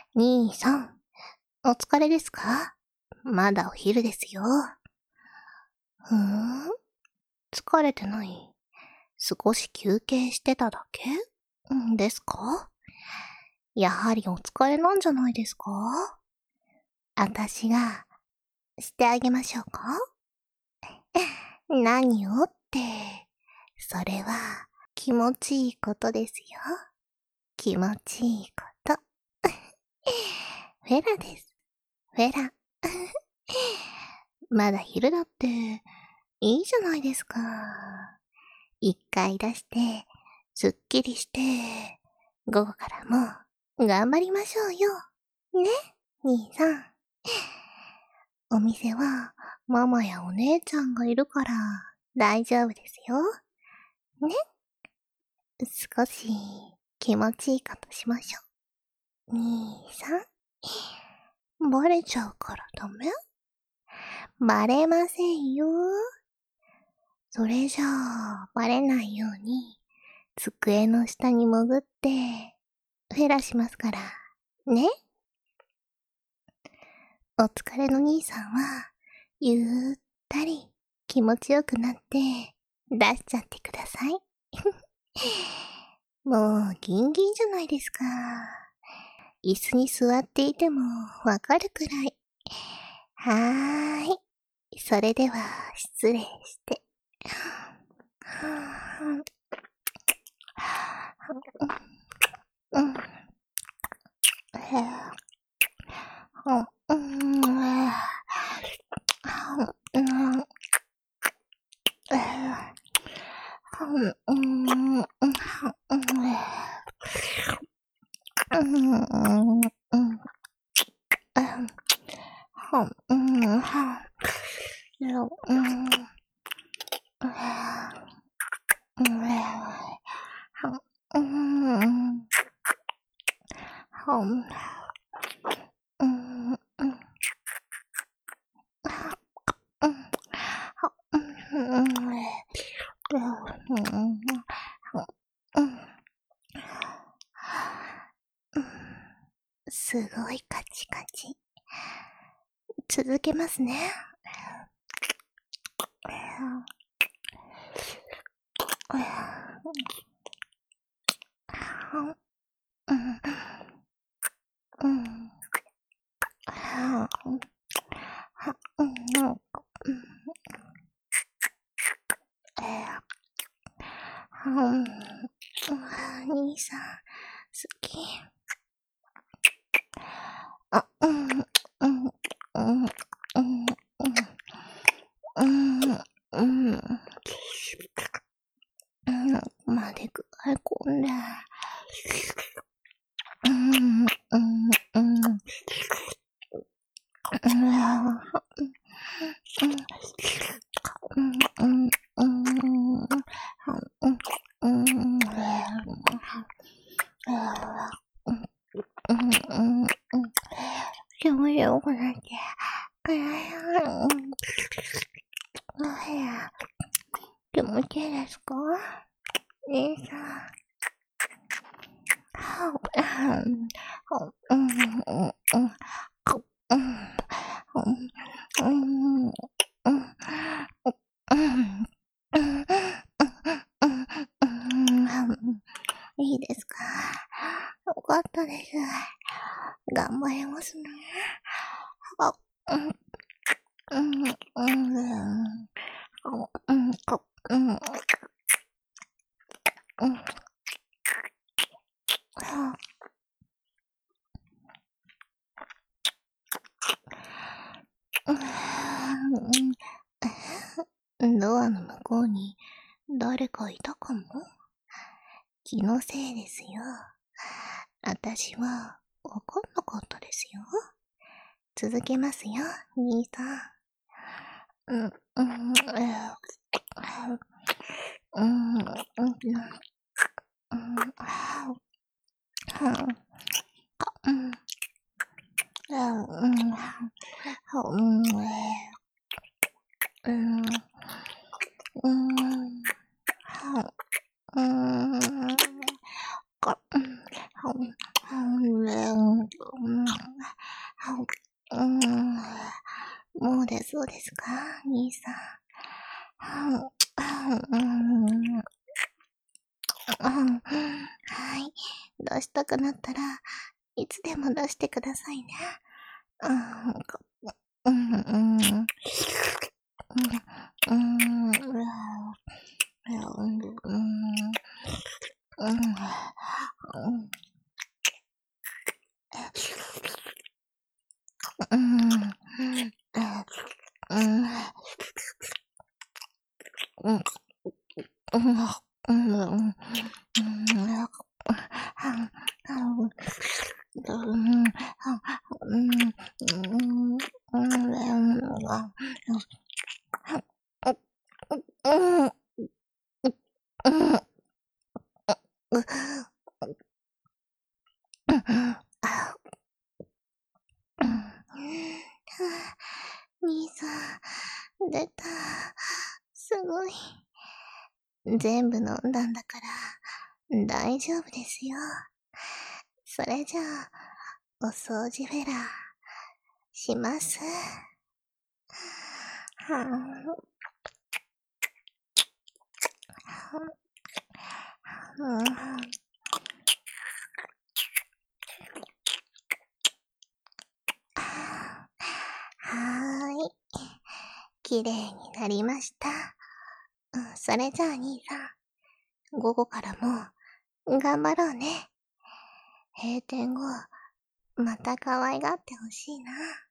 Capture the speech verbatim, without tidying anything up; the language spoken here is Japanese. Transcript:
兄さん、お疲れですか？まだお昼ですよ。ふーん、疲れてない。少し休憩してただけんですか？やはりお疲れなんじゃないですか？あたしが、してあげましょうか？何をって、それは気持ちいいことですよ。気持ちいいこと。フェラです。フェラ。まだ昼だって、いいじゃないですか。一回出して、すっきりして、午後からも頑張りましょうよ。ね、兄さん。お店はママやお姉ちゃんがいるから大丈夫ですよ。ね。少し気持ちいいことしましょう。兄さん。バレちゃうからダメ？バレませんよ。それじゃあ、バレないように、机の下に潜って、フェラしますから、ね？お疲れの兄さんは、ゆったり気持ちよくなって、出しちゃってください。もう、ギンギンじゃないですか。椅子に座っていてもわかるくらい。はーい。それでは、失礼して。うん。うん。すごいカチカチ。続けますね。兄さん、好き。あ、うん、うん、うん、うん、うん、うん、うん、までくわえ込んで。うん、うん、うん、うん、うん、うん、気持ちよくなって、気持ちいいですか？姉さん。いいですか？よかったです。頑張りますね。あ、うん、うん、うん、うん、うん、うん、うん。ドアの向こうに誰かいたかも？気のせいですよ。あたしはわかんなかったですよ。続けますよ、兄さん。うん、うん、うん、うん、うん、 うーん、もうでそうですか、兄さん。うーん、はい。出したくなったらいつでも出してくださいね。うん、うん、うん、うん、うん、うん、うん、うん、うん、うん、うん、うん、うん、うん、兄さん、出た。すごい。全部飲んだんだから、大丈夫ですよ。それじゃあ、お掃除フェラ、します。はぁ、はーい。綺麗になりました。うん、それじゃあ兄さん、午後からも頑張ろうね。閉店後、また可愛がってほしいな。